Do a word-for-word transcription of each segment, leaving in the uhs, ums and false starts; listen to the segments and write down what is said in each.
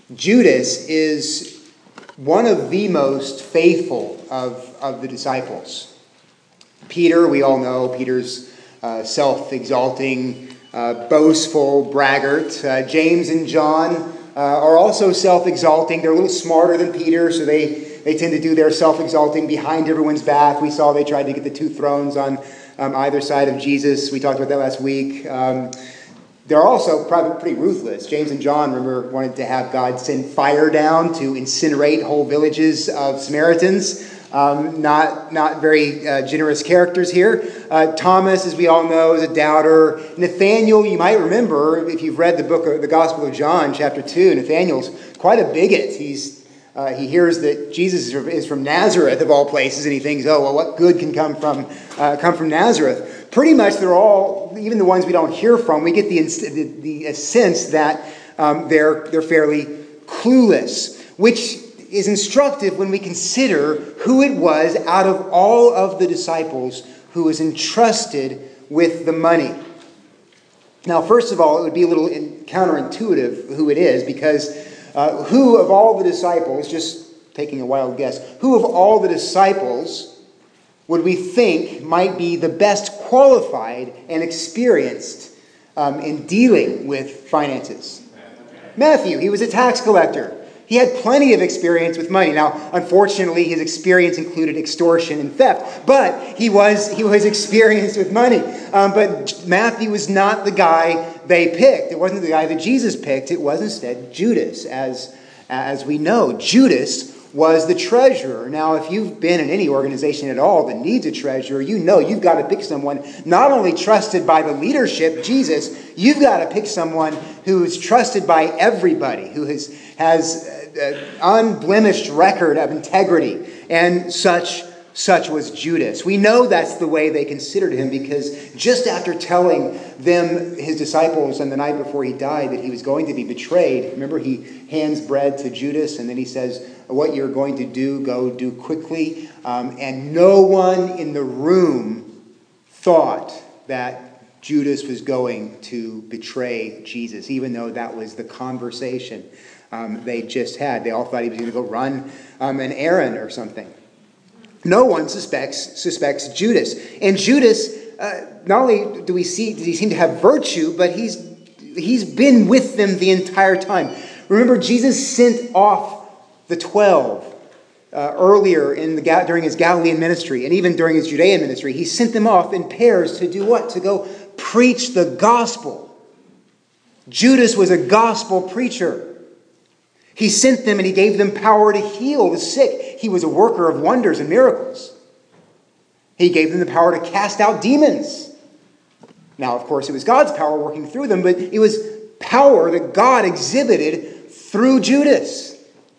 Judas is one of the most faithful of, of the disciples. Peter, we all know, Peter's uh, self-exalting, uh, boastful braggart. Uh, James and John uh, are also self-exalting. They're a little smarter than Peter, so they, they tend to do their self-exalting behind everyone's back. We saw they tried to get the two thrones on um, either side of Jesus. We talked about that last week. Um, They're also probably pretty ruthless. James and John, remember, wanted to have God send fire down to incinerate whole villages of Samaritans. Um, not, not very uh, generous characters here. Uh, Thomas, as we all know, is a doubter. Nathaniel, you might remember, if you've read the book of the Gospel of John, chapter two, Nathaniel's quite a bigot. He's uh, he hears that Jesus is from Nazareth, of all places, and he thinks, oh, well, what good can come from uh, come from Nazareth? Pretty much they're all, even the ones we don't hear from, we get the, the, the sense that um, they're, they're fairly clueless, which is instructive when we consider who it was out of all of the disciples who was entrusted with the money. Now, first of all, it would be a little counterintuitive who it is, because uh, who of all the disciples, just taking a wild guess, who of all the disciples would we think might be the best qualified and experienced um, in dealing with finances? Matthew. He was a tax collector. He had plenty of experience with money. Now, unfortunately, his experience included extortion and theft, but he was he was experienced with money. Um, but Matthew was not the guy they picked. It wasn't the guy that Jesus picked. It was instead Judas, as as we know. Judas was the treasurer. Now, if you've been in any organization at all that needs a treasurer, you know you've got to pick someone not only trusted by the leadership, Jesus, you've got to pick someone who's trusted by everybody, who has, has an unblemished record of integrity. And such, such was Judas. We know that's the way they considered him, because just after telling them, his disciples, on the night before he died, that he was going to be betrayed, remember, he hands bread to Judas, and then he says, what you're going to do, go do quickly. Um, and no one in the room thought that Judas was going to betray Jesus, even though that was the conversation um, they just had. They all thought he was going to go run um, an errand or something. No one suspects suspects Judas. And Judas, uh, not only do we see, does he seem to have virtue, but he's he's been with them the entire time. Remember, Jesus sent off the twelve uh, earlier in the during his Galilean ministry, and even during his Judean ministry. He sent them off in pairs to do what? To go preach the gospel. Judas was a gospel preacher. He sent them and he gave them power to heal the sick. He was a worker of wonders and miracles. He gave them the power to cast out demons. Now, of course, it was God's power working through them, but it was power that God exhibited through Judas.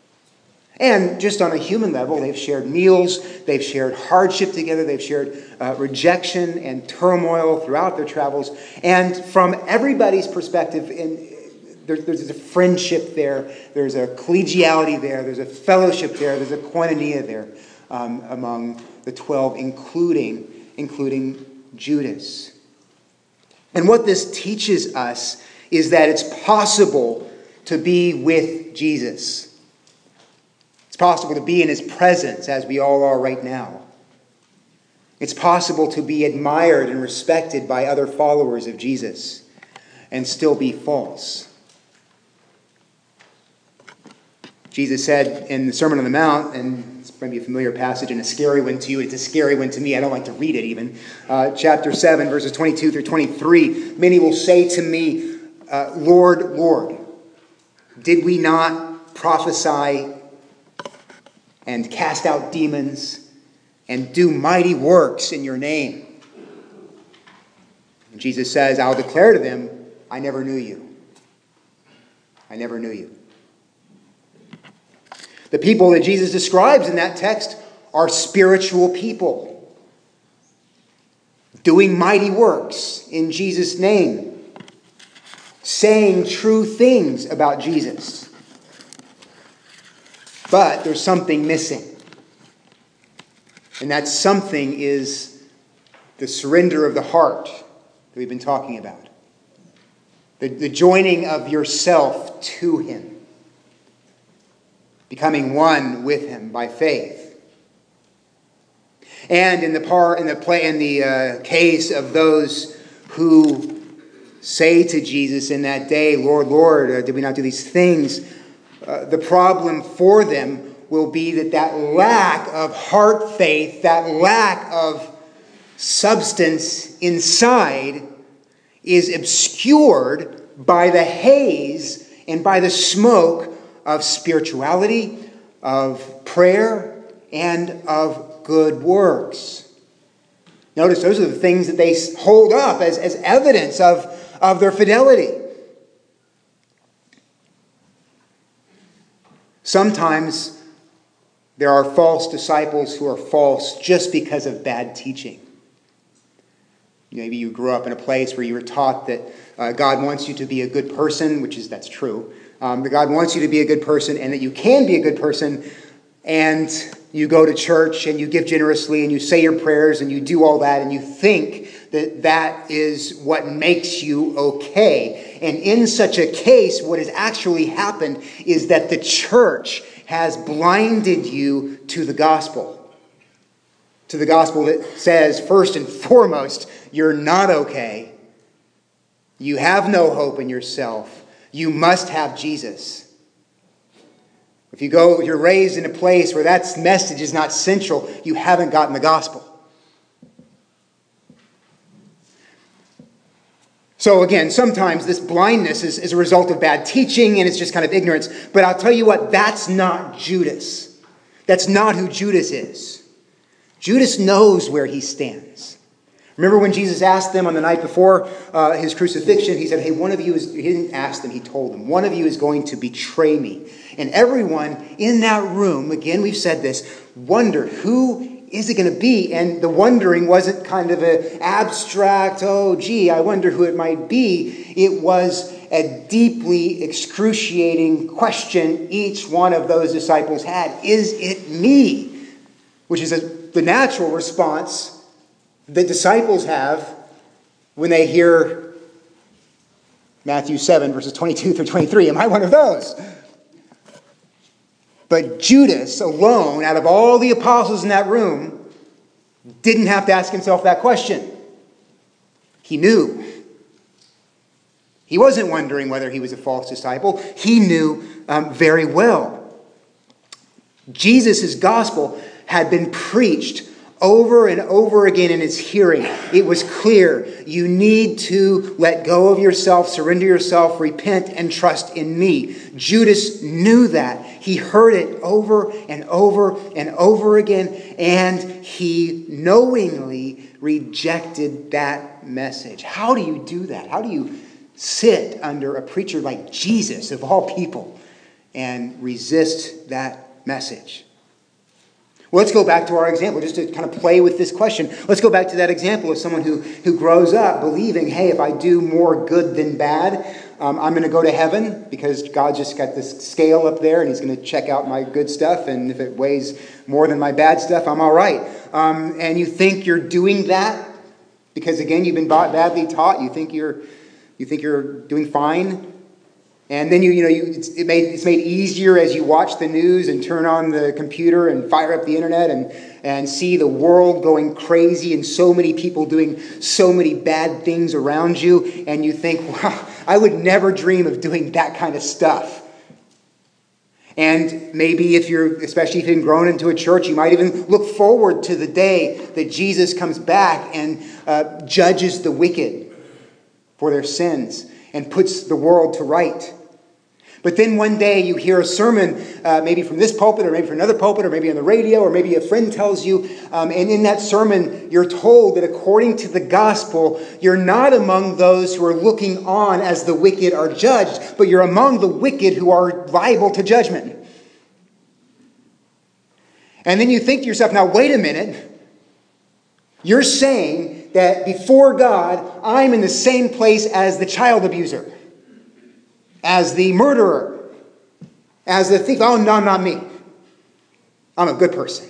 And just on a human level, they've shared meals, they've shared hardship together, they've shared uh, rejection and turmoil throughout their travels. And from everybody's perspective, in, there, there's a friendship there, there's a collegiality there, there's a fellowship there, there's a koinonia there um, among the twelve, including, including Judas. And what this teaches us is that it's possible to be with Jesus. It's possible to be in his presence, as we all are right now. It's possible to be admired and respected by other followers of Jesus and still be false. Jesus said in the Sermon on the Mount, and it's maybe a familiar passage and a scary one to you. It's a scary one to me. I don't like to read it even. Uh, chapter seven, verses twenty-two through twenty-three. Many will say to me, uh, Lord, Lord, did we not prophesy and cast out demons, and do mighty works in your name? And Jesus says, I'll declare to them, I never knew you. I never knew you. The people that Jesus describes in that text are spiritual people, doing mighty works in Jesus' name, saying true things about Jesus. But there's something missing. And that something is the surrender of the heart that we've been talking about. The, the joining of yourself to him. becoming one with him by faith. And in the part in the play in the uh, case of those who say to Jesus in that day, "Lord, Lord, uh, did we not do these things?" Uh, the problem for them will be that that lack of heart faith, that lack of substance inside, is obscured by the haze and by the smoke of spirituality, of prayer, and of good works. Notice those are the things that they hold up as, as evidence of, of their fidelity. Sometimes there are false disciples who are false just because of bad teaching. Maybe you grew up in a place where you were taught that uh, God wants you to be a good person, which is, that's true. Um, that God wants you to be a good person and that you can be a good person, and you go to church and you give generously and you say your prayers and you do all that and you think that that is what makes you okay. And in such a case, what has actually happened is that the church has blinded you to the gospel. To the gospel that says, first and foremost, you're not okay. You have no hope in yourself. You must have Jesus. If you go, you're raised in a place where that message is not central, you haven't gotten the gospel. So again, sometimes this blindness is, is a result of bad teaching and it's just kind of ignorance. But I'll tell you what, that's not Judas. That's not who Judas is. Judas knows where he stands. Remember when Jesus asked them on the night before uh, his crucifixion, he said, hey, one of you is, he didn't ask them, he told them, one of you is going to betray me. And everyone in that room, again, we've said this, wondered, who is it going to be? And the wondering wasn't kind of an abstract, oh, gee, I wonder who it might be. It was a deeply excruciating question each one of those disciples had. Is it me? Which is a, the natural response that disciples have when they hear Matthew seven, verses twenty-two through twenty-three. Am I one of those? But Judas alone, out of all the apostles in that room, didn't have to ask himself that question. He knew. He wasn't wondering whether he was a false disciple. He knew um, very well. Jesus' gospel had been preached over and over again in his hearing. It was clear. You need to let go of yourself, surrender yourself, repent, and trust in me. Judas knew that. He heard it over and over and over again, and he knowingly rejected that message. How do you do that? How do you sit under a preacher like Jesus, of all people, and resist that message? Well, let's go back to our example, just to kind of play with this question. Let's go back to that example of someone who, who grows up believing, hey, if I do more good than bad, um, I'm going to go to heaven because God just got this scale up there and he's going to check out my good stuff. And if it weighs more than my bad stuff, I'm all right. Um, and you think you're doing that because, again, you've been badly taught. You think you're, you think you're doing fine. And then you, you know, you, it's, it made, it's made easier as you watch the news and turn on the computer and fire up the internet and, and see the world going crazy and so many people doing so many bad things around you. And you think, wow, I would never dream of doing that kind of stuff. And maybe if you're, especially if you've grown into a church, you might even look forward to the day that Jesus comes back and uh, judges the wicked for their sins and puts the world to right. But then one day you hear a sermon, uh, maybe from this pulpit or maybe from another pulpit or maybe on the radio or maybe a friend tells you, um, and in that sermon you're told that according to the gospel, you're not among those who are looking on as the wicked are judged, but you're among the wicked who are liable to judgment. And then you think to yourself, now wait a minute, you're saying that before God, I'm in the same place as the child abuser, as the murderer, as the thief. Oh, no, not me. I'm a good person.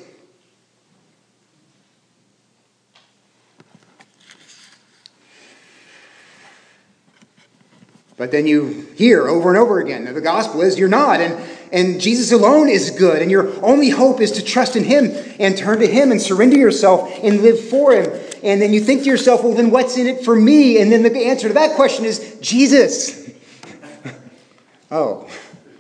But But then you hear over and over again that the gospel is you're not. And, and Jesus alone is good. And your only hope is to trust in him and turn to him and surrender yourself and live for him. And then you think to yourself, well, then what's in it for me? And then the answer to that question is Jesus. Oh.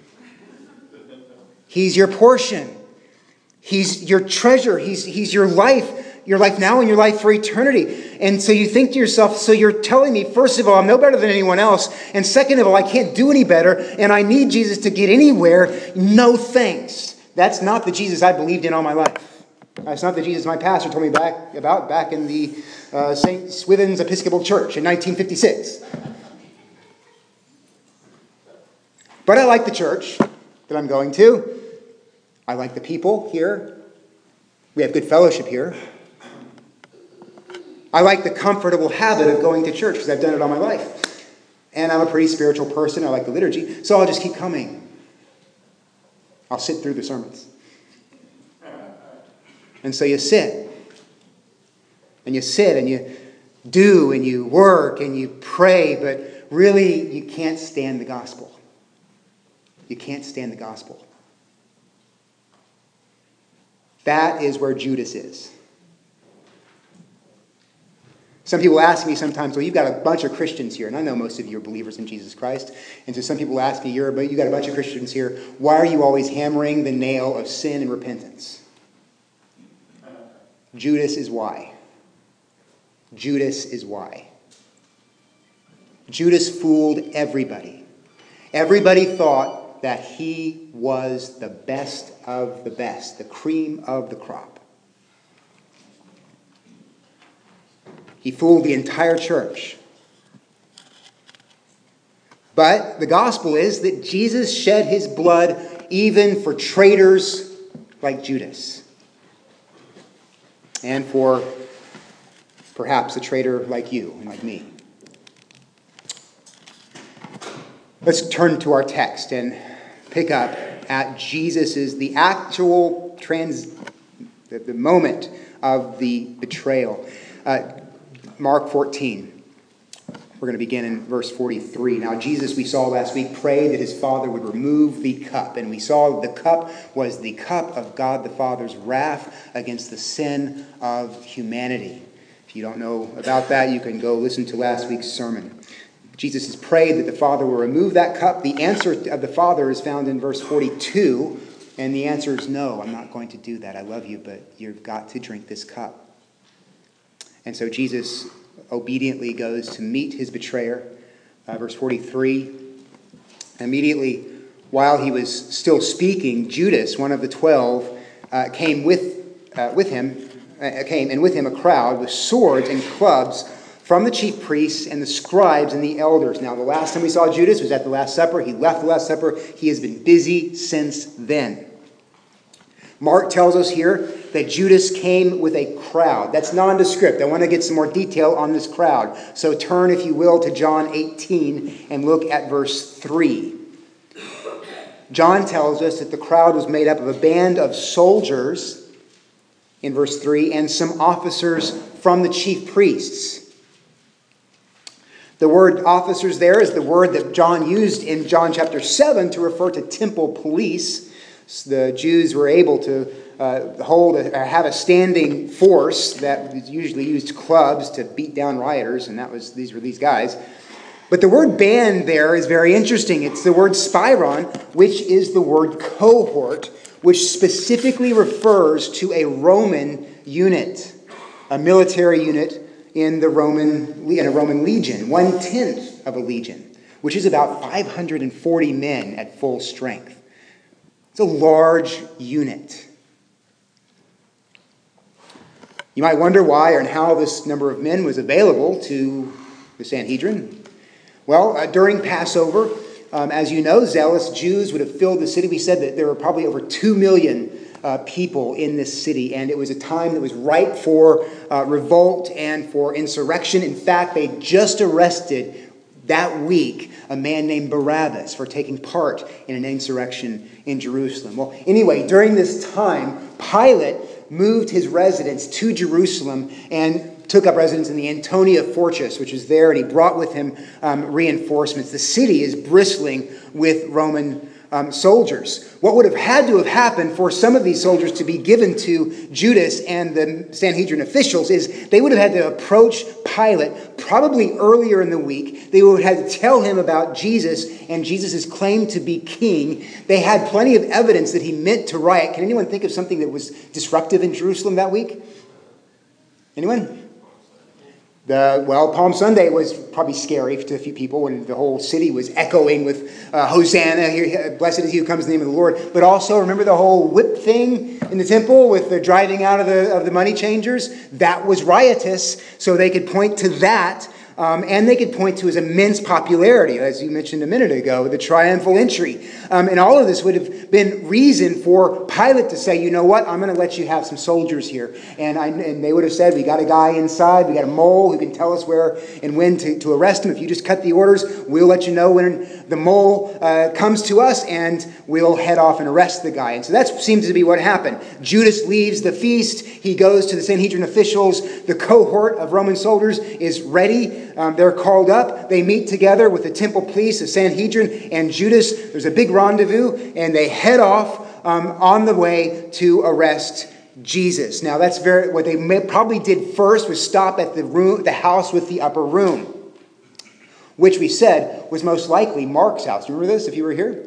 He's your portion. He's your treasure. He's, he's your life. Your life now and your life for eternity. And so you think to yourself, so you're telling me, first of all, I'm no better than anyone else. And second of all, I can't do any better. And I need Jesus to get anywhere. No thanks. That's not the Jesus I believed in all my life. That's not the Jesus my pastor told me back about back in the uh, Saint Swithin's Episcopal Church in nineteen fifty-six. But I like the church that I'm going to. I like the people here. We have good fellowship here. I like the comfortable habit of going to church because I've done it all my life. And I'm a pretty spiritual person. I like the liturgy. So I'll just keep coming. I'll sit through the sermons. And so you sit. And you sit and you do and you work and you pray. But really, you can't stand the gospel. You can't stand the gospel. That is where Judas is. Some people ask me sometimes, well, you've got a bunch of Christians here, and I know most of you are believers in Jesus Christ. And so some people ask me, you're, but you got a bunch of Christians here. Why are you always hammering the nail of sin and repentance? Judas is why. Judas is why. Judas fooled everybody. Everybody thought that he was the best of the best, the cream of the crop. He fooled the entire church. But the gospel is that Jesus shed his blood even for traitors like Judas. And for perhaps a traitor like you and like me. Let's turn to our text and pick up at Jesus' the actual trans, the, the moment of the betrayal. Uh, Mark fourteen. We're going to begin in verse forty-three. Now, Jesus, we saw last week, prayed that his Father would remove the cup. And we saw the cup was the cup of God the Father's wrath against the sin of humanity. If you don't know about that, you can go listen to last week's sermon. Jesus has prayed that the Father will remove that cup. The answer of the Father is found in verse forty-two. And the answer is no, I'm not going to do that. I love you, but you've got to drink this cup. And so Jesus obediently goes to meet his betrayer. Uh, verse forty-three. Immediately, while he was still speaking, Judas, one of the twelve, uh, came with uh, with him, uh, came and with him a crowd with swords and clubs from the chief priests and the scribes and the elders. Now, the last time we saw Judas was at the Last Supper. He left the Last Supper. He has been busy since then. Mark tells us here that Judas came with a crowd. That's nondescript. I want to get some more detail on this crowd. So turn, if you will, to John eighteen and look at verse three. John tells us that the crowd was made up of a band of soldiers, in verse three, and some officers from the chief priests. The word officers there is the word that John used in John chapter seven to refer to temple police. The Jews were able to uh, hold a, or have a standing force that usually used clubs to beat down rioters, and that was these were these guys. But the word band there is very interesting. It's the word spiron, which is the word cohort, which specifically refers to a Roman unit, a military unit in the Roman in a Roman legion, one tenth of a legion, which is about five hundred forty men at full strength. It's a large unit. You might wonder why and how this number of men was available to the Sanhedrin. Well, uh, during Passover, um, as you know, zealous Jews would have filled the city. We said that there were probably over two million uh, people in this city, and it was a time that was ripe for uh, revolt and for insurrection. In fact, they just arrested that week a man named Barabbas for taking part in an insurrection in Jerusalem. Well, anyway, during this time, Pilate moved his residence to Jerusalem, and took up residence in the Antonia Fortress, which is there, and he brought with him um, reinforcements. The city is bristling with Roman um, soldiers. What would have had to have happened for some of these soldiers to be given to Judas and the Sanhedrin officials is they would have had to approach Pilate probably earlier in the week. They would have had to tell him about Jesus and Jesus' claim to be king. They had plenty of evidence that he meant to riot. Can anyone think of something that was disruptive in Jerusalem that week? Anyone? The, well, Palm Sunday was probably scary to a few people when the whole city was echoing with uh, Hosanna, blessed is he who comes in the name of the Lord. But also, remember the whole whip thing in the temple with the driving out of the, of the money changers? That was riotous, so they could point to that. Um, and they could point to his immense popularity, as you mentioned a minute ago, the triumphal entry. Um, and all of this would have been reason for Pilate to say, you know what, I'm going to let you have some soldiers here. And, I, and they would have said, we got a guy inside, we got a mole who can tell us where and when to, to arrest him. If you just cut the orders, we'll let you know when the mole uh, comes to us, and we'll head off and arrest the guy. And so that seems to be what happened. Judas leaves the feast. He goes to the Sanhedrin officials. The cohort of Roman soldiers is ready. Um, they're called up. They meet together with the temple police, the Sanhedrin, and Judas. There's a big rendezvous, and they head off um, on the way to arrest Jesus. Now, that's very what they may, probably did first was stop at the room, the house with the upper room, which we said was most likely Mark's house. Remember this if you were here?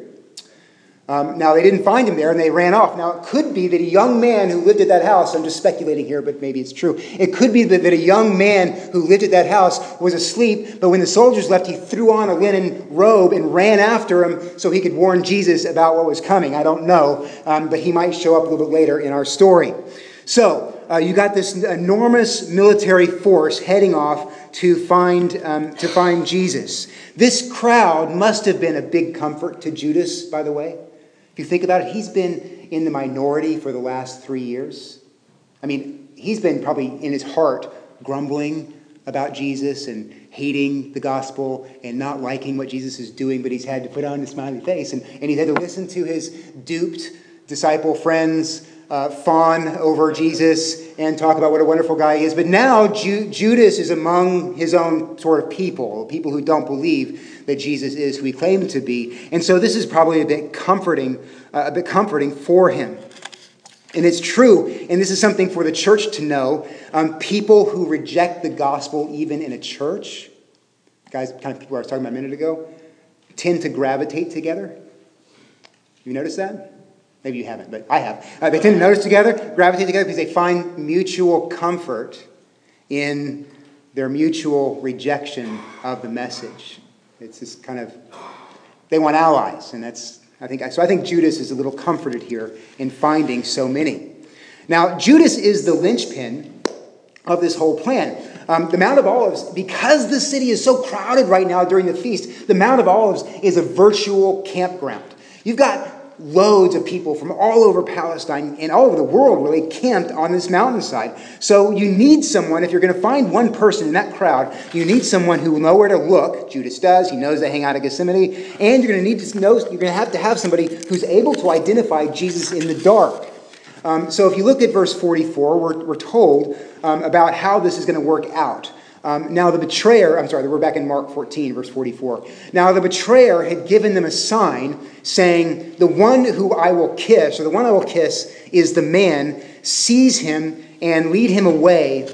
Um, now, they didn't find him there, and they ran off. Now, it could be that a young man who lived at that house, I'm just speculating here, but maybe it's true. It could be that, that a young man who lived at that house was asleep, but when the soldiers left, he threw on a linen robe and ran after him so he could warn Jesus about what was coming. I don't know, um, but he might show up a little bit later in our story. So, uh, you got this enormous military force heading off to find um, to find Jesus. This crowd must have been a big comfort to Judas, by the way. If you think about it, he's been in the minority for the last three years. I mean, he's been probably in his heart grumbling about Jesus and hating the gospel and not liking what Jesus is doing, but he's had to put on a smiley face. And, and he's had to listen to his duped disciple friends uh, fawn over Jesus and talk about what a wonderful guy he is. But now Ju- Judas is among his own sort of people, people who don't believe that Jesus is who he claimed to be. And so this is probably a bit comforting, uh, a bit comforting for him. And it's true, and this is something for the church to know, um, people who reject the gospel even in a church, guys, kind of people I was talking about a minute ago, tend to gravitate together. You notice that? Maybe you haven't, but I have. Uh, they tend to notice together, gravitate together because they find mutual comfort in their mutual rejection of the message. It's just kind of, they want allies, and that's, I think, so I think Judas is a little comforted here in finding so many. Now, Judas is the linchpin of this whole plan. Um, the Mount of Olives, because the city is so crowded right now during the feast, the Mount of Olives is a virtual campground. You've got loads of people from all over Palestine and all over the world really camped on this mountainside. So you need someone, if you're going to find one person in that crowd, you need someone who will know where to look. Judas does. He knows they hang out at Gethsemane. And you're going to need to know, you're going to have to have somebody who's able to identify Jesus in the dark. Um, so if you look at verse forty-four, we're, we're told um, about how this is going to work out. Um, now the betrayer, I'm sorry, we're back in Mark fourteen, verse forty-four. Now the betrayer had given them a sign saying, the one who I will kiss, or the one I will kiss is the man, seize him and lead him away,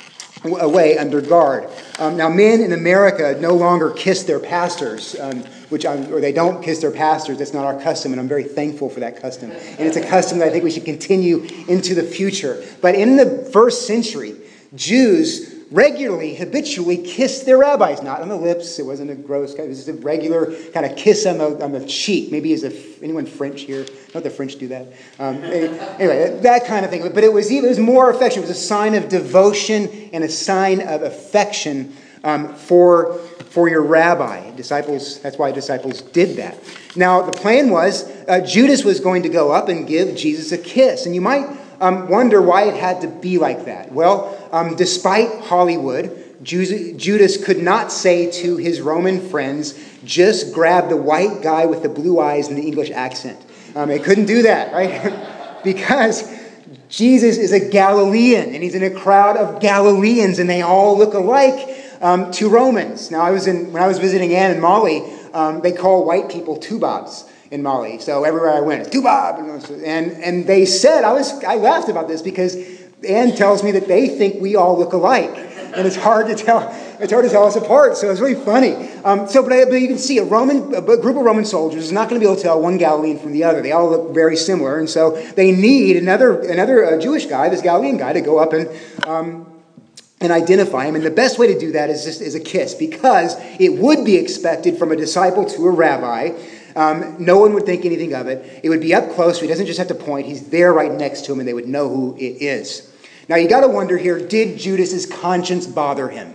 away under guard. Um, now men in America no longer kiss their pastors, um, which I'm, or they don't kiss their pastors. That's not our custom, and I'm very thankful for that custom. And it's a custom that I think we should continue into the future. But in the first century, Jews regularly, habitually kissed their rabbis, not on the lips. It wasn't a gross, it was just a regular kind of kiss on the, on the cheek. Maybe is a, anyone French here? Don't the French do that? Um, anyway, that kind of thing. But it was, even, it was more affection. It was a sign of devotion and a sign of affection um, for, for your rabbi. Disciples, that's why disciples did that. Now, the plan was uh, Judas was going to go up and give Jesus a kiss. And you might um, wonder why it had to be like that. Well, Um, despite Hollywood, Judas could not say to his Roman friends, just grab the white guy with the blue eyes and the English accent. Um, they couldn't do that, right? Because Jesus is a Galilean, and he's in a crowd of Galileans, and they all look alike um, to Romans. Now, I was in when I was visiting Anne in Mali, um, they call white people tubabs in Mali. So everywhere I went, tubab, and and they said I was I laughed about this because Anne tells me that they think we all look alike, and it's hard to tell. It's hard to tell us apart, so it's really funny. Um, so, but, I, but you can see a Roman, a group of Roman soldiers is not going to be able to tell one Galilean from the other. They all look very similar, and so they need another another uh, Jewish guy, this Galilean guy, to go up and um, and identify him. And the best way to do that is just is a kiss, because it would be expected from a disciple to a rabbi. Um, no one would think anything of it. It would be up close, so he doesn't just have to point. He's there right next to him, and they would know who it is. Now, you got to wonder here: did Judas's conscience bother him?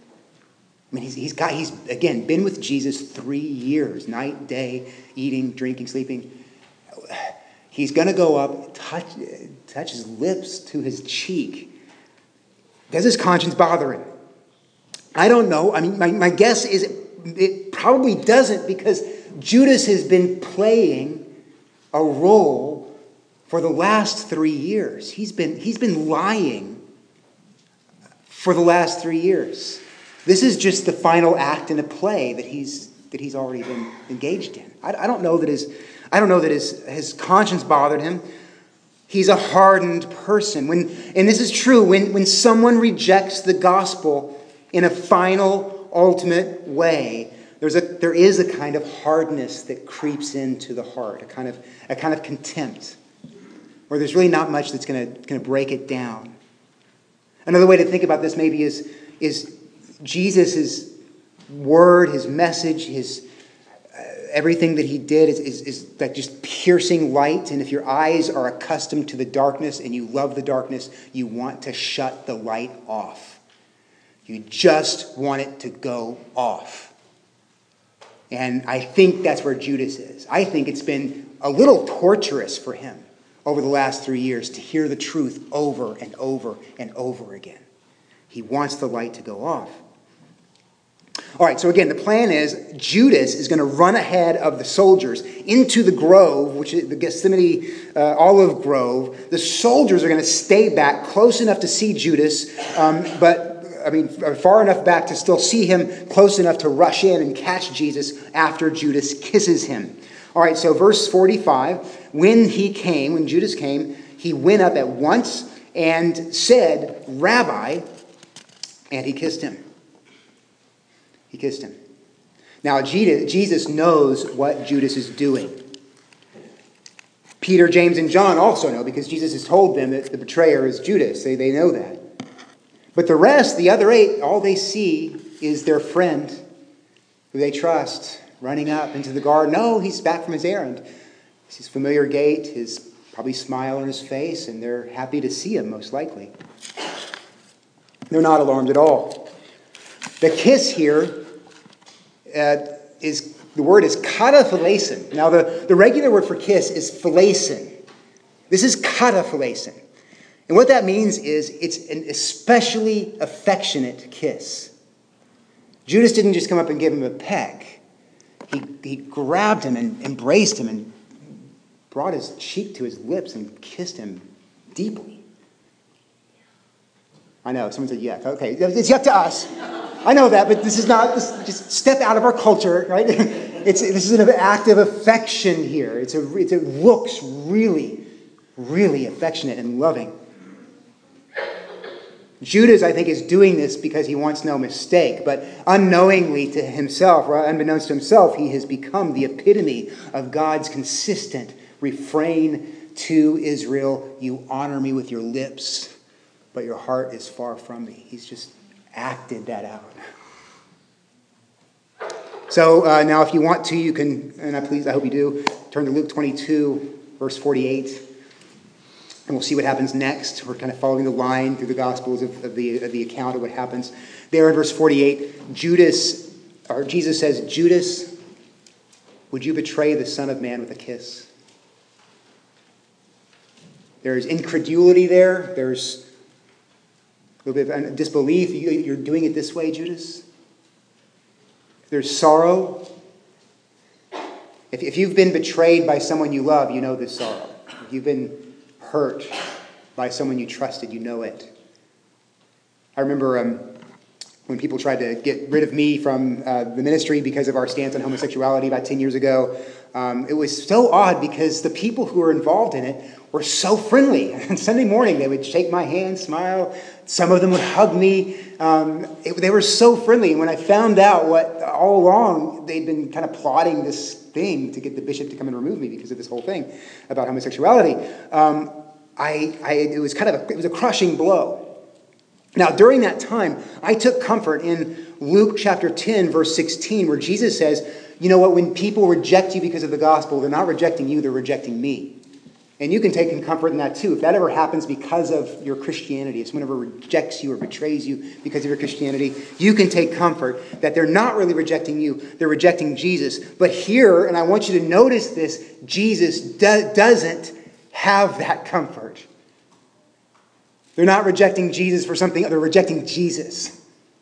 I mean, he's, he's got, he's, again, been with Jesus three years, night, day, eating, drinking, sleeping. He's going to go up, touch, touch his lips to his cheek. Does his conscience bother him? I don't know. I mean, my, my guess is it, it probably doesn't, because Judas has been playing a role for the last three years. He's been, he's been lying for the last three years. This is just the final act in a play that he's that he's already been engaged in. I, I don't know that his I don't know that his his conscience bothered him. He's a hardened person. When and this is true when when someone rejects the gospel in a final, ultimate way, there's a there is a kind of hardness that creeps into the heart, a kind of a kind of contempt, where there's really not much that's going to going to break it down. Another way to think about this maybe is is Jesus' word, his message, his uh, everything that he did is, is, is like just piercing light. And if your eyes are accustomed to the darkness and you love the darkness, you want to shut the light off. You just want it to go off. And I think that's where Judas is. I think it's been a little torturous for him over the last three years to hear the truth over and over and over again. He wants the light to go off. All right, so again, the plan is Judas is going to run ahead of the soldiers into the grove, which is the Gethsemane uh, olive grove. The soldiers are going to stay back close enough to see Judas, um, but, I mean, far enough back to still see him, close enough to rush in and catch Jesus after Judas kisses him. All right, so verse forty-five, when he came, when Judas came, he went up at once and said, "Rabbi," and he kissed him. He kissed him. Now, Jesus knows what Judas is doing. Peter, James, and John also know, because Jesus has told them that the betrayer is Judas. They, they know that. But the rest, the other eight, all they see is their friend, who they trust, running up into the garden. No, he's back from his errand. It's his familiar gait, his probably smile on his face, and they're happy to see him, most likely. They're not alarmed at all. The kiss here uh, is, the word is kataphilesin. Now, the, the regular word for kiss is philesin. This is kataphilesin. And what that means is it's an especially affectionate kiss. Judas didn't just come up and give him a peck. He, he grabbed him and embraced him and brought his cheek to his lips and kissed him deeply. I know, someone said yuck. Okay, it's yuck to us. I know that, but this is not, this, just step out of our culture, right? It's This is an act of affection here. It's a, it's, it looks really, really affectionate and loving. Judas, I think, is doing this because he wants no mistake, but unknowingly to himself, or unbeknownst to himself, he has become the epitome of God's consistent refrain to Israel: "You honor me with your lips, but your heart is far from me." He's just acted that out. So uh, now if you want to, you can, and I please, I hope you do, turn to Luke twenty-two, verse forty-eight, and we'll see what happens next. We're kind of following the line through the Gospels of, of, the, of the account of what happens. There in verse forty-eight, Judas, or Jesus says, "Judas, would you betray the Son of Man with a kiss?" There's incredulity there. There's a little bit of disbelief. You're doing it this way, Judas? There's sorrow. If, if you've been betrayed by someone you love, you know this sorrow. If you've been hurt by someone you trusted, you know it. I remember um, when people tried to get rid of me from uh, the ministry because of our stance on homosexuality about ten years ago. Um, it was so odd because the people who were involved in it were so friendly. And Sunday morning, they would shake my hand, smile. Some of them would hug me. Um, it, they were so friendly. And when I found out what all along they'd been kind of plotting this thing to get the bishop to come and remove me because of this whole thing about homosexuality, um, I, I, it was kind of a, it was a crushing blow. Now, during that time, I took comfort in Luke chapter ten, verse sixteen, where Jesus says, you know what, when people reject you because of the gospel, they're not rejecting you, they're rejecting me. And you can take comfort in that too. If that ever happens because of your Christianity, if someone ever rejects you or betrays you because of your Christianity, you can take comfort that they're not really rejecting you, they're rejecting Jesus. But here, and I want you to notice this, Jesus do- doesn't have that comfort. They're not rejecting Jesus for something, they're rejecting Jesus.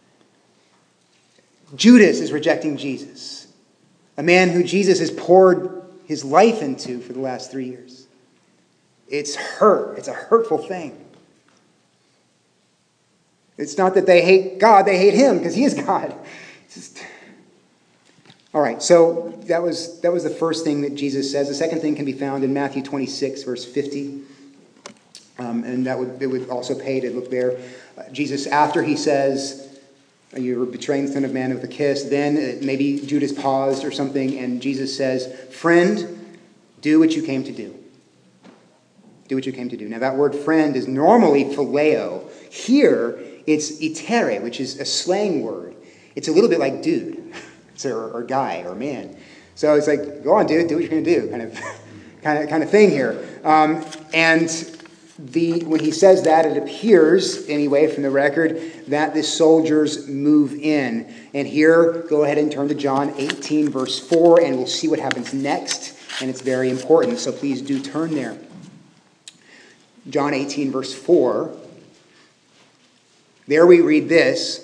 Judas is rejecting Jesus, a man who Jesus has poured his life into for the last three years. It's hurt. It's a hurtful thing. It's not that they hate God, they hate him because he is God. It's just... All right, so that was that was the first thing that Jesus says. The second thing can be found in Matthew twenty-six, verse fifty. Um, and that would it would also pay to look there. Uh, Jesus, after he says, you are betraying the Son of Man with a kiss, then uh, maybe Judas paused or something, and Jesus says, friend, do what you came to do. Do what you came to do. Now that word friend is normally phileo. Here, it's itere, which is a slang word. It's a little bit like dude, or, or guy, or man. So it's like, go on, dude, do what you're going to do, kind of, kind of, kind of thing here. Um, and the when he says that, it appears, anyway, from the record, that the soldiers move in. And here, go ahead and turn to John eighteen, verse four, and we'll see what happens next. And it's very important, so please do turn there. John eighteen, verse four. There we read this.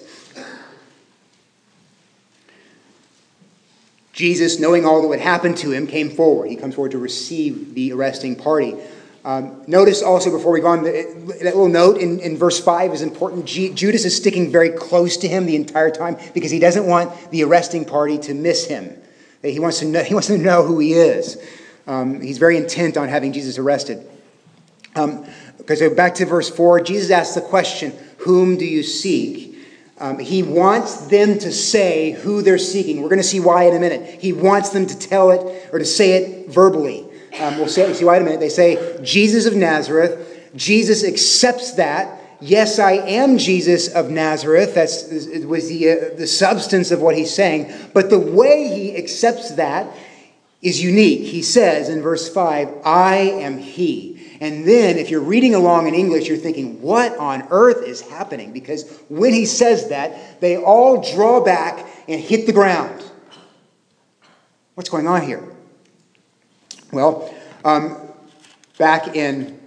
Jesus, knowing all that would happen to him, came forward. He comes forward to receive the arresting party. Um, notice also, before we go on, that little note in, in verse five is important. G- Judas is sticking very close to him the entire time because he doesn't want the arresting party to miss him. He wants to know, he wants to know who he is. Um, he's very intent on having Jesus arrested. Um, okay, so back to verse four, Jesus asks the question, whom do you seek? Um, he wants them to say who they're seeking. We're going to see why in a minute. He wants them to tell it or to say it verbally. Um, we'll say, see why in a minute. They say, Jesus of Nazareth. Jesus accepts that. Yes, I am Jesus of Nazareth. That's it was the, uh, the substance of what he's saying. But the way he accepts that is unique. He says in verse five, I am he. And then if you're reading along in English, you're thinking, what on earth is happening? Because when he says that, they all draw back and hit the ground. What's going on here? Well, um, back in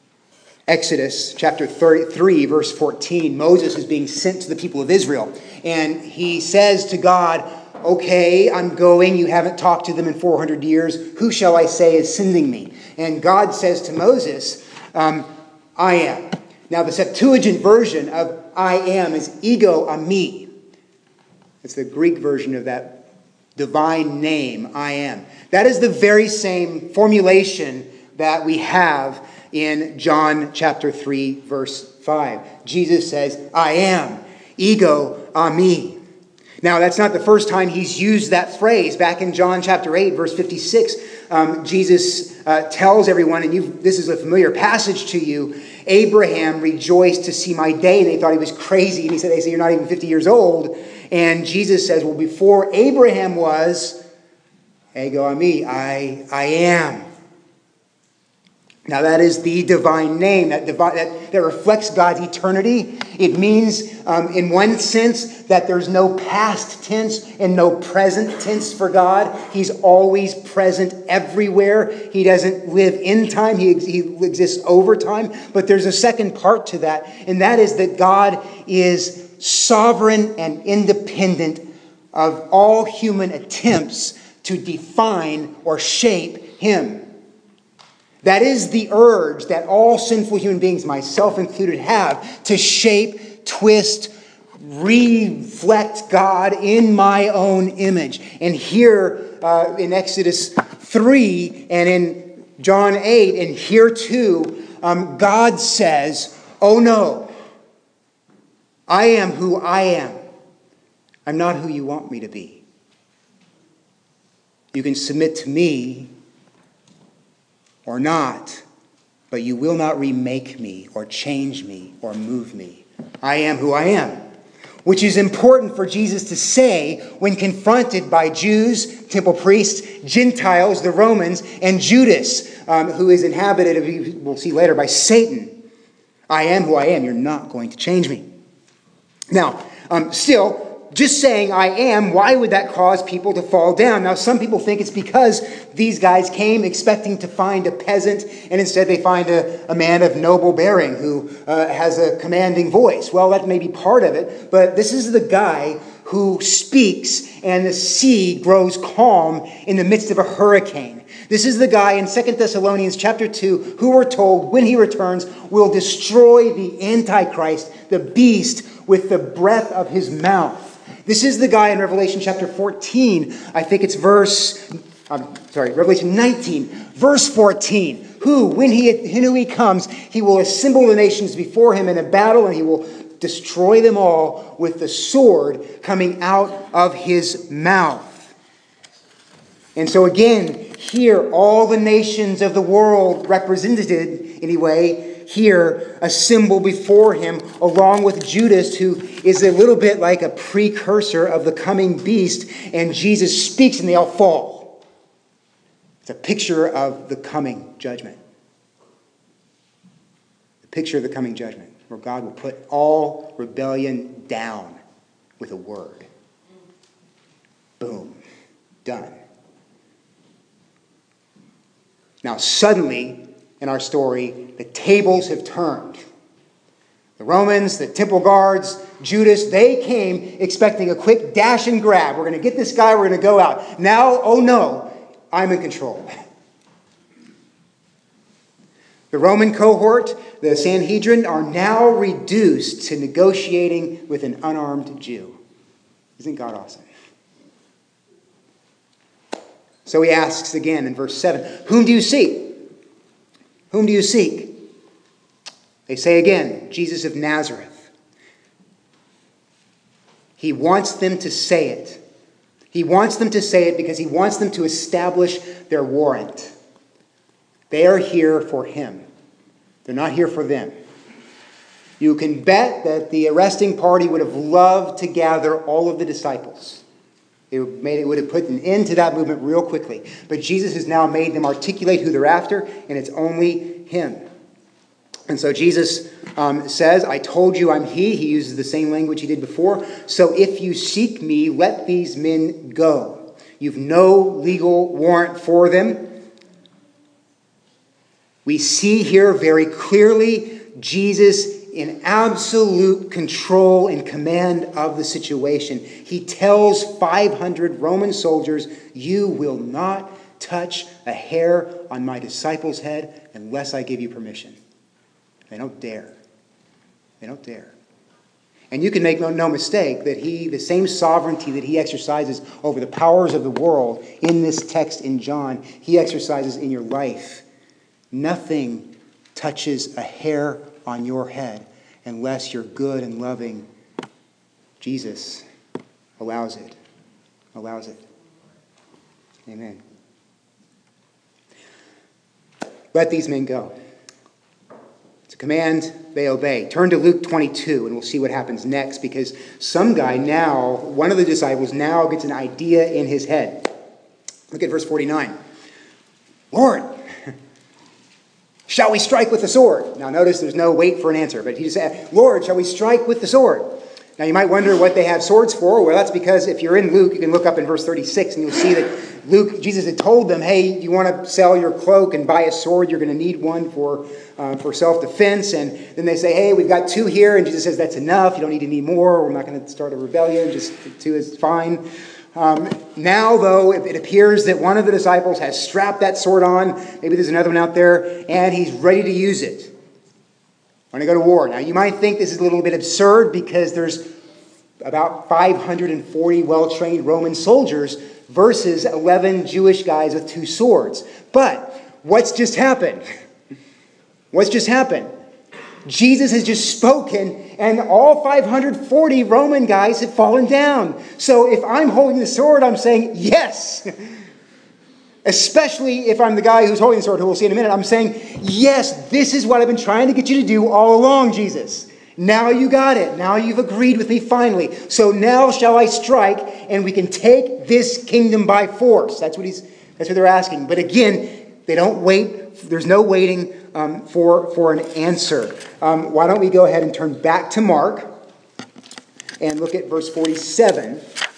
Exodus chapter thirty-three, verse fourteen, Moses is being sent to the people of Israel. And he says to God, okay, I'm going. You haven't talked to them in four hundred years. Who shall I say is sending me? And God says to Moses, um, I am. Now, the Septuagint version of I am is ego ami. It's the Greek version of that divine name, I am. That is the very same formulation that we have in John chapter three, verse five. Jesus says, I am. Ego ami. Now, that's not the first time he's used that phrase. Back in John chapter eight, verse fifty-six, um, Jesus uh, tells everyone, and you've, this is a familiar passage to you, Abraham rejoiced to see my day, and they thought he was crazy. And he said, they say, you're not even fifty years old. And Jesus says, well, before Abraham was, ego ami, I, I am. Now that is the divine name that, divine, that, that reflects God's eternity. It means, um, in one sense, that there's no past tense and no present tense for God. He's always present everywhere. He doesn't live in time. He, he exists over time. But there's a second part to that, and that is that God is sovereign and independent of all human attempts to define or shape him. That is the urge that all sinful human beings, myself included, have to shape, twist, reflect God in my own image. And here uh, in Exodus three and in John eight, and here too, um, God says, oh no, I am who I am. I'm not who you want me to be. You can submit to me or not, but you will not remake me or change me or move me. I am who I am. Which is important for Jesus to say when confronted by Jews, temple priests, Gentiles, the Romans, and Judas, um, who is inhabited, we'll see later, by Satan. I am who I am. You're not going to change me. Now, um, still, just saying I am, why would that cause people to fall down? Now, some people think it's because these guys came expecting to find a peasant, and instead they find a, a man of noble bearing who uh, has a commanding voice. Well, that may be part of it, but this is the guy who speaks and the sea grows calm in the midst of a hurricane. This is the guy in Second Thessalonians chapter two who we're told when he returns will destroy the Antichrist, the beast, with the breath of his mouth. This is the guy in Revelation chapter fourteen. I think it's verse, I'm sorry, Revelation nineteen, verse fourteen. Who, when he, when he comes, he will assemble the nations before him in a battle, and he will destroy them all with the sword coming out of his mouth. And so again, here, all the nations of the world represented, anyway, here assemble before him, along with Judas, who is a little bit like a precursor of the coming beast, and Jesus speaks and they all fall. It's a picture of the coming judgment. The picture of the coming judgment, where God will put all rebellion down with a word. Boom. Done. Now suddenly, in our story, the tables have turned. The Romans, the temple guards, Judas, they came expecting a quick dash and grab. We're going to get this guy, we're going to go out. Now, oh no, I'm in control. The Roman cohort, the Sanhedrin, are now reduced to negotiating with an unarmed Jew. Isn't God awesome? So he asks again in verse seven, whom do you seek? Whom do you seek? They say again, Jesus of Nazareth. He wants them to say it. He wants them to say it because he wants them to establish their warrant. They are here for him. They're not here for them. You can bet that the arresting party would have loved to gather all of the disciples. It would, made, it would have put an end to that movement real quickly. But Jesus has now made them articulate who they're after, and it's only him. And so Jesus um, says, I told you I'm he. He uses the same language he did before. So if you seek me, let these men go. You've no legal warrant for them. We see here very clearly Jesus in absolute control and command of the situation. He tells five hundred Roman soldiers, you will not touch a hair on my disciples' head unless I give you permission. They don't dare. They don't dare. And you can make no, no mistake that he, the same sovereignty that he exercises over the powers of the world in this text in John, he exercises in your life. Nothing touches a hair on your head unless you're good and loving. Jesus allows it. Allows it. Amen. Let these men go. It's a command, they obey. Turn to Luke twenty-two and we'll see what happens next, because some guy now, one of the disciples now gets an idea in his head. Look at verse forty-nine. Lord, shall we strike with the sword? Now notice there's no wait for an answer, but he just said, Lord, shall we strike with the sword? Now you might wonder what they have swords for. Well, that's because if you're in Luke, you can look up in verse thirty-six and you'll see that Luke, Jesus had told them, hey, you want to sell your cloak and buy a sword, you're going to need one for, uh, for self-defense. And then they say, hey, we've got two here. And Jesus says, that's enough. You don't need any more. We're not going to start a rebellion. Just two is fine. Um, now, though, it, it appears that one of the disciples has strapped that sword on. Maybe there's another one out there, and he's ready to use it. When I go to war. Now, you might think this is a little bit absurd because there's about five hundred forty well-trained Roman soldiers versus eleven Jewish guys with two swords. But what's just happened? What's just happened? Jesus has just spoken, and all five hundred forty Roman guys have fallen down. So if I'm holding the sword, I'm saying yes. Especially if I'm the guy who's holding the sword, who we'll see in a minute. I'm saying, yes, this is what I've been trying to get you to do all along, Jesus. Now you got it. Now you've agreed with me finally. So now shall I strike, and we can take this kingdom by force. That's what he's. That's what they're asking. But again, they don't wait. There's no waiting um, for, for an answer. Um, why don't we go ahead and turn back to Mark and look at verse forty-seven.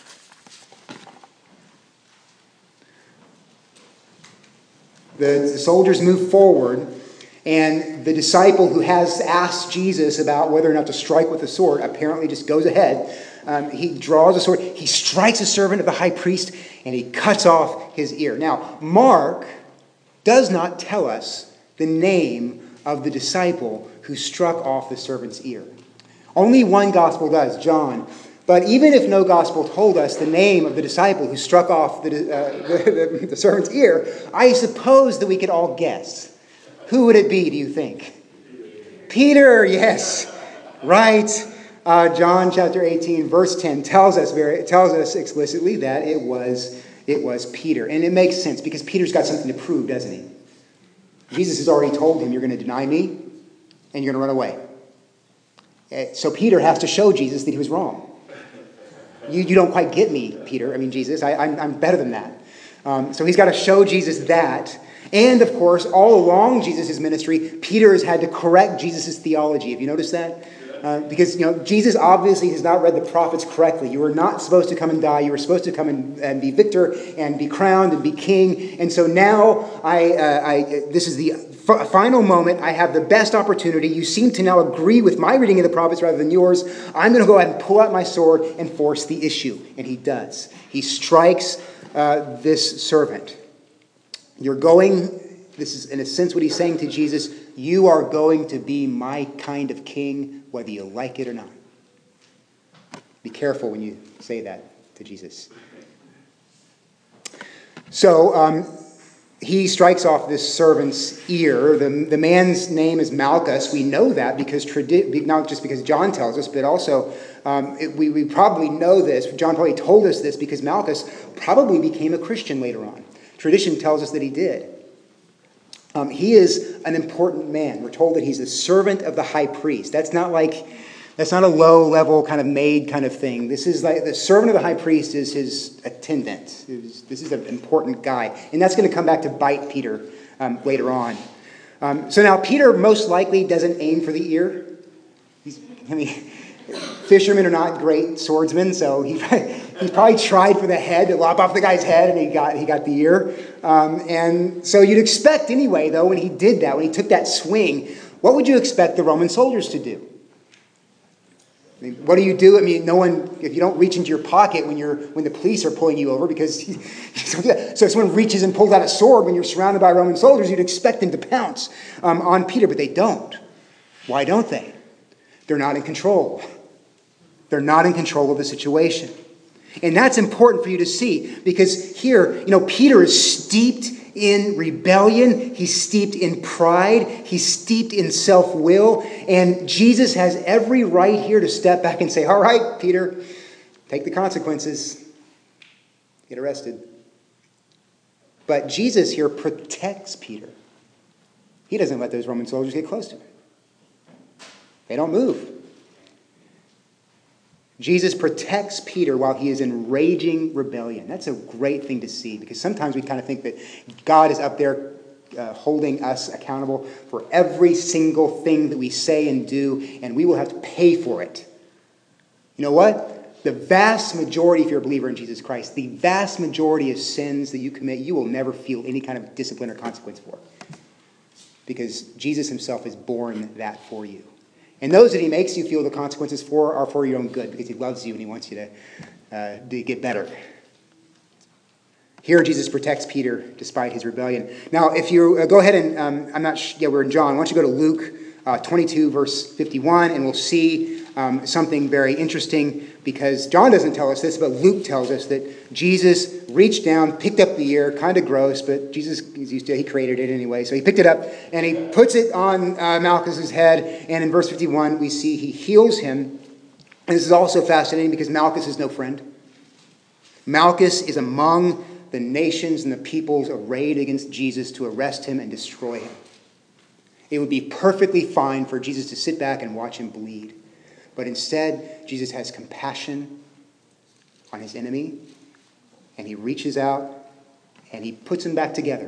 The, the soldiers move forward, and the disciple who has asked Jesus about whether or not to strike with the sword apparently just goes ahead. Um, he draws a sword. He strikes a servant of the high priest, and he cuts off his ear. Now, Mark does not tell us the name of the disciple who struck off the servant's ear. Only one gospel does, John. But even if no gospel told us the name of the disciple who struck off the, uh, the, the, the servant's ear, I suppose that we could all guess. Who would it be, do you think? Peter, yes. Right. Uh, John chapter eighteen, verse ten tells us very tells us explicitly that it was it was Peter. And it makes sense because Peter's got something to prove, doesn't he? Jesus has already told him, you're going to deny me and you're going to run away. So Peter has to show Jesus that he was wrong. You, you don't quite get me, Peter. I mean, Jesus, I, I'm, I'm better than that. Um, so he's got to show Jesus that. And, of course, all along Jesus' ministry, Peter has had to correct Jesus' theology. Have you noticed that? Uh, because, you know, Jesus obviously has not read the prophets correctly. You were not supposed to come and die. You were supposed to come and, and be victor and be crowned and be king. And so now, I, uh, I this is the f- final moment. I have the best opportunity. You seem to now agree with my reading of the prophets rather than yours. I'm going to go ahead and pull out my sword and force the issue. And he does. He strikes uh, this servant. You're going, this is in a sense what he's saying to Jesus, you are going to be my kind of king, whether you like it or not. Be careful when you say that to Jesus. So um, he strikes off this servant's ear. The, the man's name is Malchus. We know that because tradi- not just because John tells us, but also um, it, we, we probably know this. John probably told us this because Malchus probably became a Christian later on. Tradition tells us that he did. Um, he is an important man. We're told that he's a servant of the high priest. That's not like, that's not a low-level kind of maid kind of thing. This is like the servant of the high priest is his attendant. Is, this is an important guy. And that's going to come back to bite Peter um, later on. Um, so now Peter most likely doesn't aim for the ear. He's, I mean, fishermen are not great swordsmen, so he he probably tried for the head to lop off the guy's head, and he got he got the ear. Um, and so you'd expect anyway, though, when he did that, when he took that swing, what would you expect the Roman soldiers to do? I mean, what do you do? I mean, no one. If you don't reach into your pocket when you're when the police are pulling you over, because he, so if someone reaches and pulls out a sword when you're surrounded by Roman soldiers, you'd expect them to pounce um, on Peter, but they don't. Why don't they? They're not in control. They're not in control of the situation. And that's important for you to see because here, you know, Peter is steeped in rebellion. He's steeped in pride. He's steeped in self-will. And Jesus has every right here to step back and say, all right, Peter, take the consequences. Get arrested. But Jesus here protects Peter. He doesn't let those Roman soldiers get close to him. They don't move. Jesus protects Peter while he is in raging rebellion. That's a great thing to see because sometimes we kind of think that God is up there uh, holding us accountable for every single thing that we say and do, and we will have to pay for it. You know what? The vast majority, if you're a believer in Jesus Christ, the vast majority of sins that you commit, you will never feel any kind of discipline or consequence for. Because Jesus himself has borne that for you. And those that he makes you feel the consequences for are for your own good because he loves you and he wants you to, uh, to get better. Here, Jesus protects Peter despite his rebellion. Now, if you uh, go ahead and, um, I'm not, sh- yeah, we're in John. Why don't you go to Luke uh, twenty-two, verse fifty-one, and we'll see um, something very interesting, because John doesn't tell us this, but Luke tells us that Jesus reached down, picked up the ear, kind of gross, but Jesus, he created it anyway, so he picked it up, and he puts it on uh, Malchus's head, and in verse fifty-one, we see he heals him. And this is also fascinating because Malchus is no friend. Malchus is among the nations and the peoples arrayed against Jesus to arrest him and destroy him. It would be perfectly fine for Jesus to sit back and watch him bleed. But instead, Jesus has compassion on his enemy, and he reaches out and he puts him back together.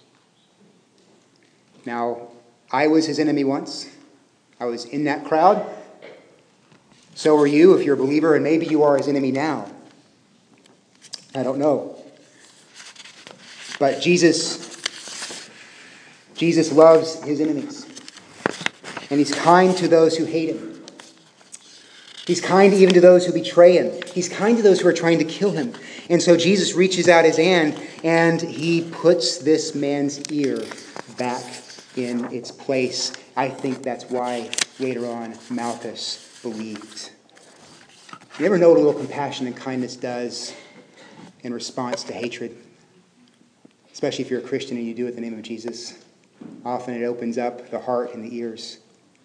Now, I was his enemy once. I was in that crowd. So are you if you're a believer, and maybe you are his enemy now. I don't know. But Jesus, Jesus loves his enemies. And he's kind to those who hate him. He's kind even to those who betray him. He's kind to those who are trying to kill him. And so Jesus reaches out his hand and he puts this man's ear back in its place. I think that's why later on Malchus believed. You ever know what a little compassion and kindness does in response to hatred? Especially if you're a Christian and you do it in the name of Jesus. Often it opens up the heart and the ears.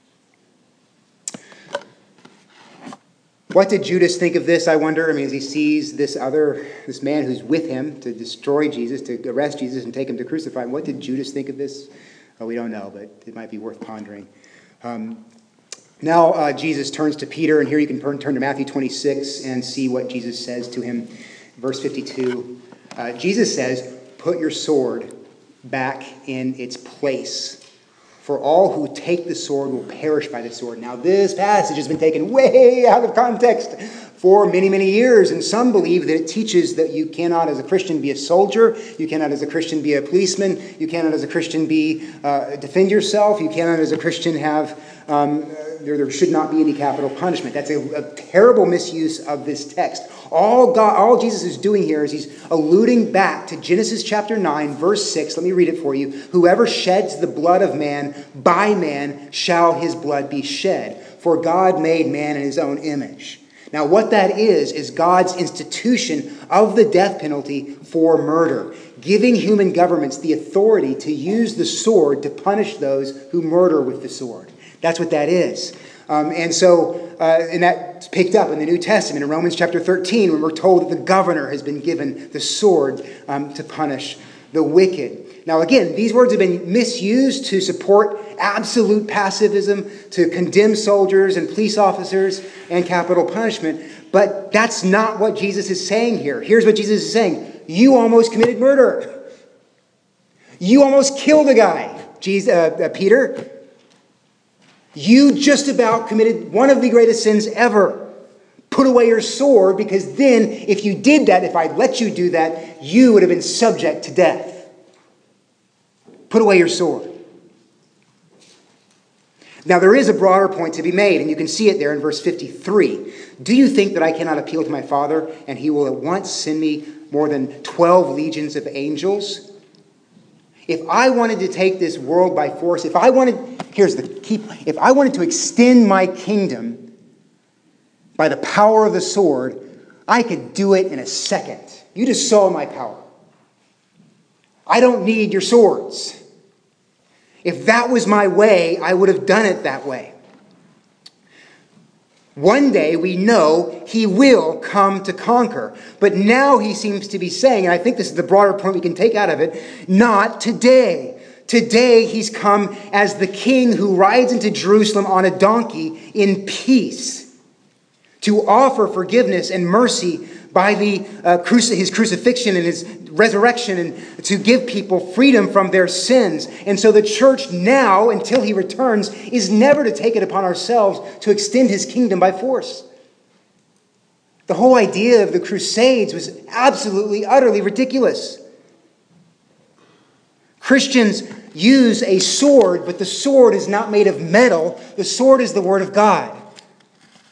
What did Judas think of this, I wonder? I mean, as he sees this other, this man who's with him to destroy Jesus, to arrest Jesus and take him to crucify him. What did Judas think of this? Oh, we don't know, but it might be worth pondering. Um, now uh, Jesus turns to Peter, and here you can turn, turn to Matthew twenty-six and see what Jesus says to him. Verse fifty-two, uh, Jesus says, "Put your sword back in its place. For all who take the sword will perish by the sword." Now, this passage has been taken way out of context for many, many years. And some believe that it teaches that you cannot, as a Christian, be a soldier. You cannot, as a Christian, be a policeman. You cannot, as a Christian, be uh, defend yourself. You cannot, as a Christian, have um, there, there should not be any capital punishment. That's a, a terrible misuse of this text. All God, all Jesus is doing here is he's alluding back to Genesis chapter nine, verse six. Let me read it for you. "Whoever sheds the blood of man, by man shall his blood be shed. For God made man in his own image." Now, what that is, is God's institution of the death penalty for murder, giving human governments the authority to use the sword to punish those who murder with the sword. That's what that is. Um, and so, uh, and that's picked up in the New Testament in Romans chapter thirteen, when we're told that the governor has been given the sword um, to punish the wicked. Now, again, these words have been misused to support absolute pacifism, to condemn soldiers and police officers and capital punishment. But that's not what Jesus is saying here. Here's what Jesus is saying. You almost committed murder. You almost killed a guy, Jesus, uh, uh, Peter. You just about committed one of the greatest sins ever. Put away your sword, because then if you did that, if I let you do that, you would have been subject to death. Put away your sword. Now, there is a broader point to be made, and you can see it there in verse fifty-three. "Do you think that I cannot appeal to my Father, and he will at once send me more than twelve legions of angels? If I wanted to take this world by force, if I wanted, here's the key, if I wanted to extend my kingdom by the power of the sword, I could do it in a second. You just saw my power. I don't need your swords. If that was my way, I would have done it that way. One day we know he will come to conquer. But now he seems to be saying, and I think this is the broader point we can take out of it, not today. Today he's come as the king who rides into Jerusalem on a donkey in peace, to offer forgiveness and mercy by the uh, cruci- his crucifixion and his resurrection, and to give people freedom from their sins. And so the church now, until he returns, is never to take it upon ourselves to extend his kingdom by force. The whole idea of the Crusades was absolutely, utterly ridiculous. Christians use a sword, but the sword is not made of metal. The sword is the Word of God.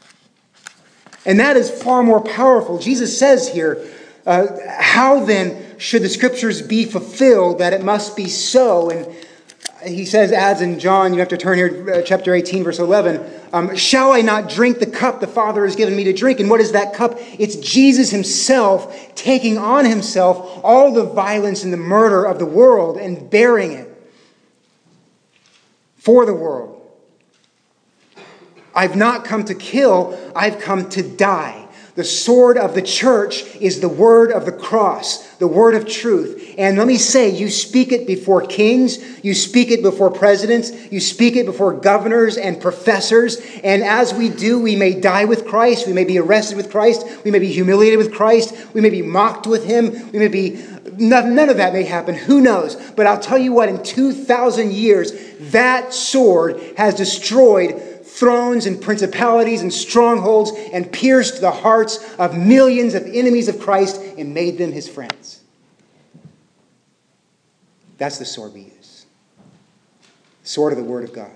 And that is far more powerful. Jesus says here, uh, how then should the scriptures be fulfilled, that it must be so. And he says, as in John, you have to turn here, uh, chapter eighteen, verse eleven, um, shall I not drink the cup the Father has given me to drink? And what is that cup? It's Jesus himself taking on himself all the violence and the murder of the world and bearing it for the world. I've not come to kill, I've come to die. The sword of the church is the word of the cross, the word of truth. And let me say, you speak it before kings, you speak it before presidents, you speak it before governors and professors. And as we do, we may die with Christ, we may be arrested with Christ, we may be humiliated with Christ, we may be mocked with him, we may be, none, none of that may happen, who knows? But I'll tell you what, in two thousand years, that sword has destroyed thrones and principalities and strongholds and pierced the hearts of millions of enemies of Christ and made them his friends. That's the sword we use. Sword of the Word of God.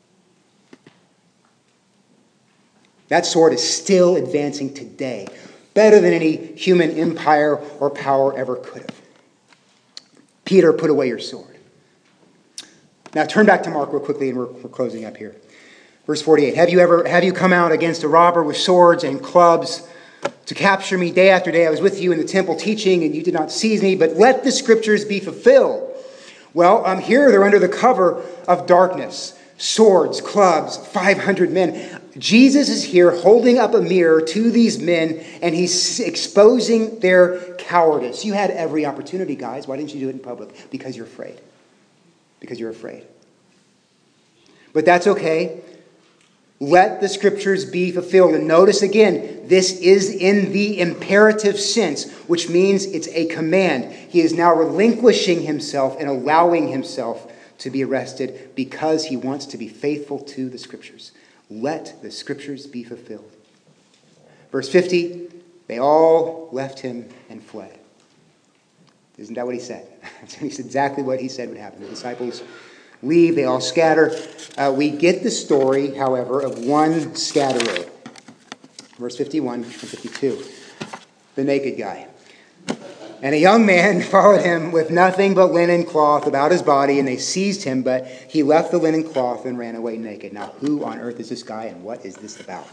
That sword is still advancing today, better than any human empire or power ever could have. Peter, put away your sword. Now turn back to Mark real quickly, and we're, we're closing up here. Verse forty-eight, have you ever have you come out against a robber with swords and clubs to capture me day after day? I was with you in the temple teaching, and you did not seize me, but let the scriptures be fulfilled. Well, um, here they're under the cover of darkness. Swords, clubs, five hundred men. Jesus is here holding up a mirror to these men, and he's exposing their cowardice. You had every opportunity, guys. Why didn't you do it in public? Because you're afraid. Because you're afraid. But that's okay. Let the scriptures be fulfilled. And notice again, this is in the imperative sense, which means it's a command. He is now relinquishing himself and allowing himself to be arrested because he wants to be faithful to the scriptures. Let the scriptures be fulfilled. Verse fifty, they all left him and fled. Isn't that what he said? That's exactly what he said would happen. The disciples leave, they all scatter. Uh, we get the story, however, of one scatterer. Verse fifty-one and fifty-two. The naked guy. And a young man followed him with nothing but linen cloth about his body, and they seized him, but he left the linen cloth and ran away naked. Now, who on earth is this guy, and what is this about?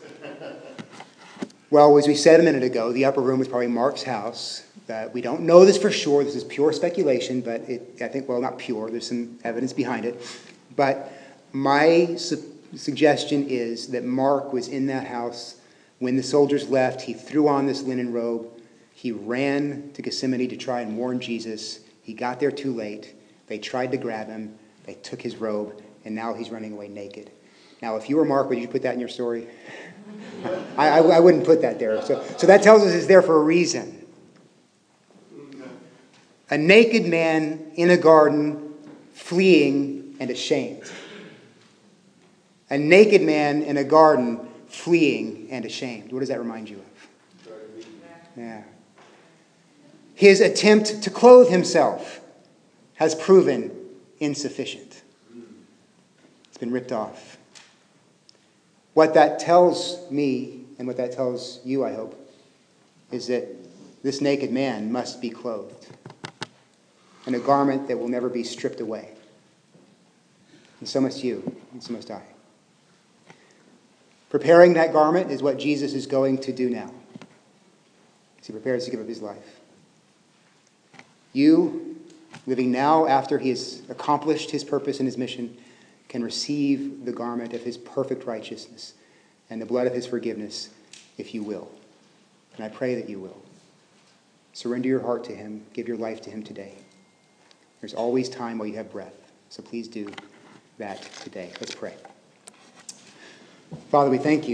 Well, as we said a minute ago, the upper room was probably Mark's house. Uh, we don't know this for sure. This is pure speculation, but it, I think, well, not pure. There's some evidence behind it. But my su- suggestion is that Mark was in that house when the soldiers left. He threw on this linen robe. He ran to Gethsemane to try and warn Jesus. He got there too late. They tried to grab him. They took his robe, and now he's running away naked. Now, if you were Mark, would you put that in your story? I, I, I wouldn't put that there. So, so that tells us it's there for a reason. A naked man in a garden, fleeing and ashamed. A naked man in a garden, fleeing and ashamed. What does that remind you of? Yeah. His attempt to clothe himself has proven insufficient. It's been ripped off. What that tells me, and what that tells you, I hope, is that this naked man must be clothed in a garment that will never be stripped away. And so must you, and so must I. Preparing that garment is what Jesus is going to do now, as he prepares to give up his life. You, living now after he has accomplished his purpose and his mission, can receive the garment of his perfect righteousness and the blood of his forgiveness if you will. And I pray that you will. Surrender your heart to him. Give your life to him today. There's always time while you have breath. So please do that today. Let's pray. Father, we thank you.